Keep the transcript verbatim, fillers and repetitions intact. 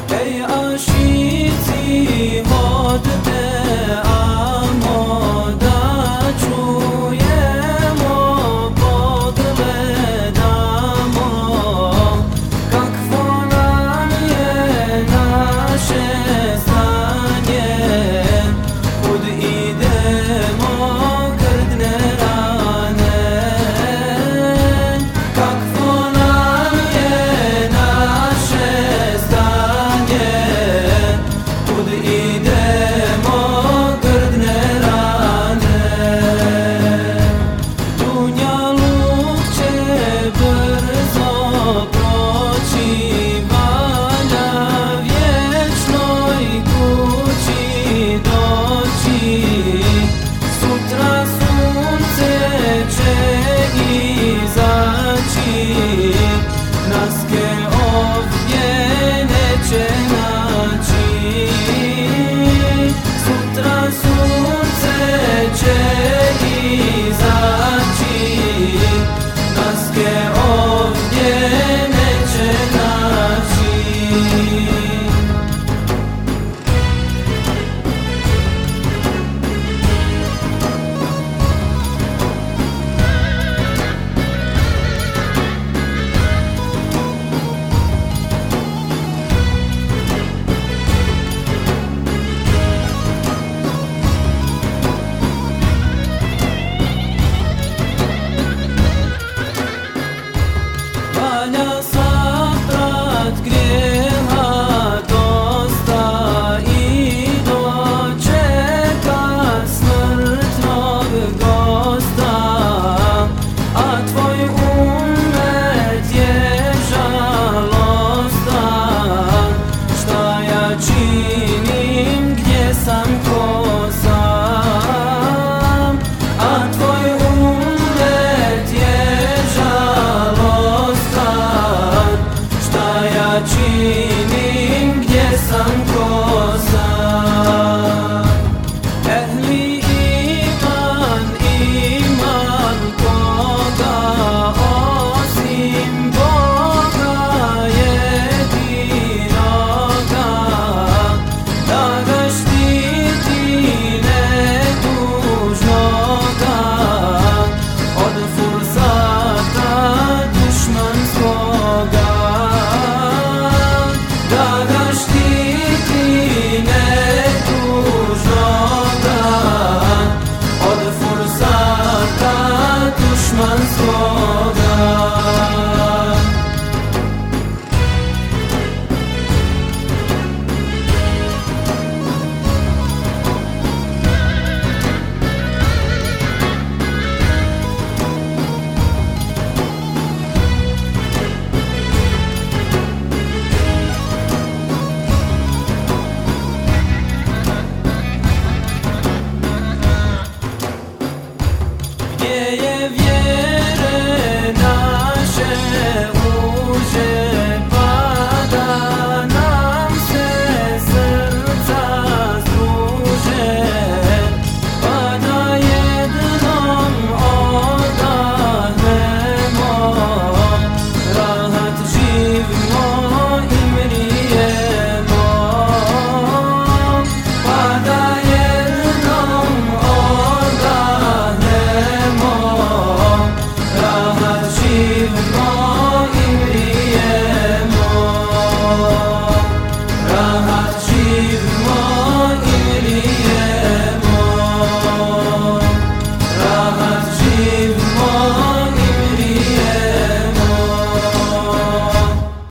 Ej ašici hodite, amo da čujemo, pogledamo kakvo nam je naše stanje. Kud idemo grdne rane, kakvo nam je naše stanje. Kud idemo grdne rane. Dunjaluk će brzo proći, valja vječnoj kući doći. Sutra sunce će izaći, naske ovdje neće naći. Sutra sunce će izaći, naske ovdje neće naći. Valja saprat grijeha dosta i dočekat smrtnog gosta. A tvoj umet je žalostan, šta ja činim, gdje sam, ko sam. A tvoj umet je žalostan, šta ja činim, gdje sam,